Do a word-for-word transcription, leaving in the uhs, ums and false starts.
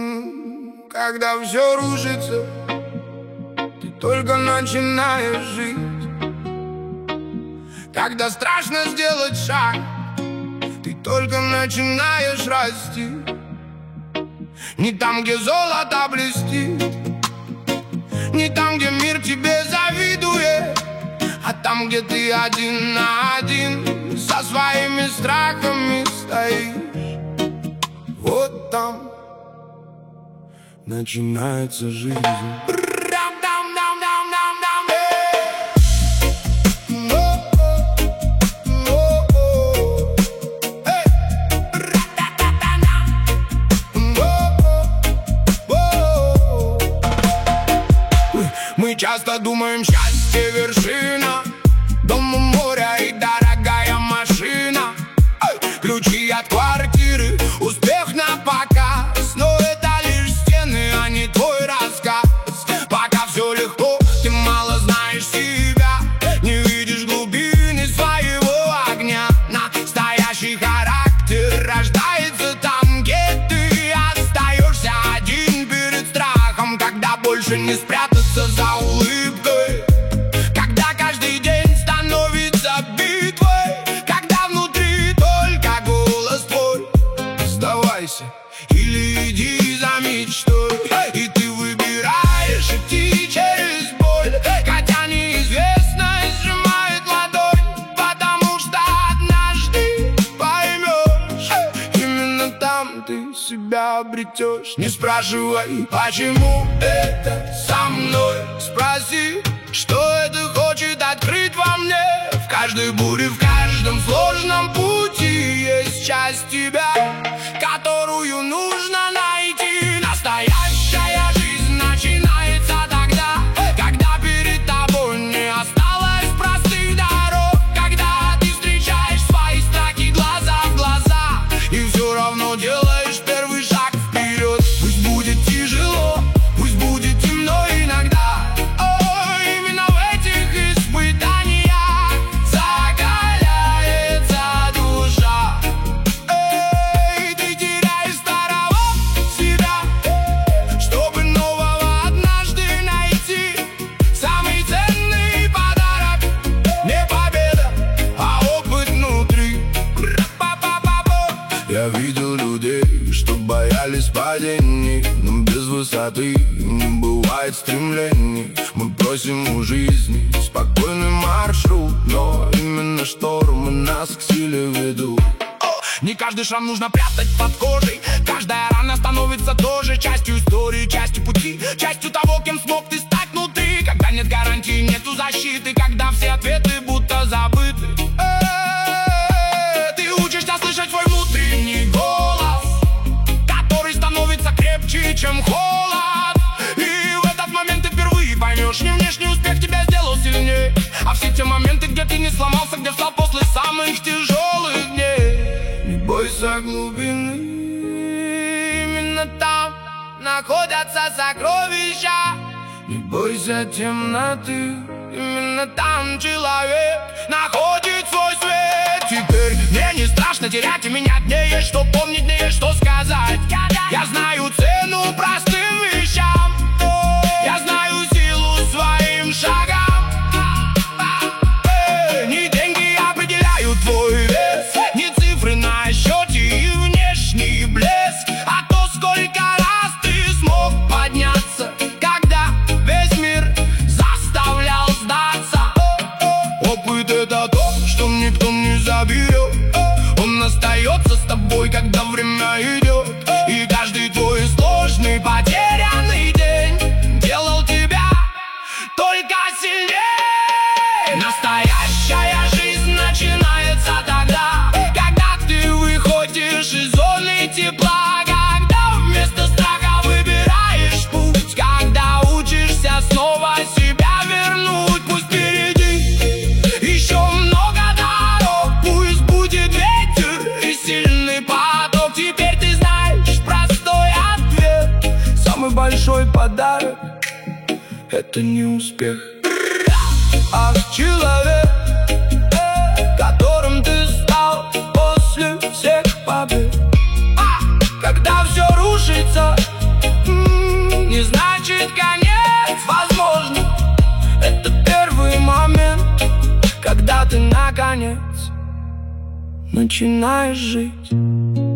Когда все рушится, ты только начинаешь жить. Когда страшно сделать шаг, ты только начинаешь расти. Не там, где золото блестит, не там, где мир тебе завидует, а там, где ты один на один со своими страхами стоишь. Вот там начинается жизнь. Мы часто думаем, счастье вершина, дом у моря и дорогая машина, ключи от квартиры, успех на показ. Но это лишь стены, а не твой рассказ. Пока все легко, ты мало знаешь себя, не видишь глубины своего огня. Настоящий характер рождается там, где ты остаешься один перед страхом, когда больше не спрятаться за улыбкой, когда каждый день становится битвой, когда внутри только голос твой. Сдавайся или иди за мечтой, и ты выбираешь идти через боль, хотя неизвестность сжимает ладонь, потому что однажды поймешь, именно там ты себя обретешь. Не спрашивай, почему это со мной, спроси, что это хочет открыть во мне. В каждой буре, в каждом сложном пути есть часть тебя, которую нужно найти. Настоящая жизнь начинается тогда, когда перед тобой не осталось простых дорог, когда ты встречаешь свои страхи глаза в глаза и все равно делаешь первый шаг вперед. Пусть будет тяжело, пусть будет темно иногда, о, именно в этих испытаниях закаляется душа. Эй, ты теряешь старого себя, чтобы нового однажды найти. Самый ценный подарок не победа, а опыт внутри. Я видел людей, что боялись падений, но без высоты не бывает стремлений. Мы просим у жизни спокойный маршрут, но именно штормы нас к силе ведут. Не каждый шрам нужно прятать под кожей, каждая рана становится тоже частью истории, частью пути, частью того, кем смог ты стать внутри. Когда нет гарантии, нету защиты, когда все ответы будто забыты, ты учишься слышать свой внутренний голос, который становится крепче, чем холод. И в этот момент ты впервые поймешь, не внешний успех тебя сделал сильнее, а все те моменты, где ты не сломался, где встал после самых тяжелых дней. Не бойся глубины, именно там находятся сокровища. Не бойся темноты, именно там человек находит свой свет. Теперь мне не страшно терять, и менять мне есть что помнить, мне есть что сказать. Я знаю цену простым вещам, я знаю силу своим шагам. Эй, не деньги определяют твой вес, не цифры на счете и внешний блеск, а то, сколько раз ты смог подняться, когда весь мир заставлял сдаться. Опыт — это то, что никто не заберет, он остается с тобой, когда время идет. И каждый твой сложный, потерянный день делал тебя только сильнее. Настоящая жизнь начинается тогда, когда ты выходишь из зоны тепла, когда вместо страха выбираешь путь, когда учишься снова себя вернуть. Пусть впереди еще много дорог, пусть будет ветер и сильный поток. Теперь ты знаешь простой ответ: самый большой подарок — это не успех, а человек, которым ты стал после всех побед. Когда все рушится, начинаешь жить.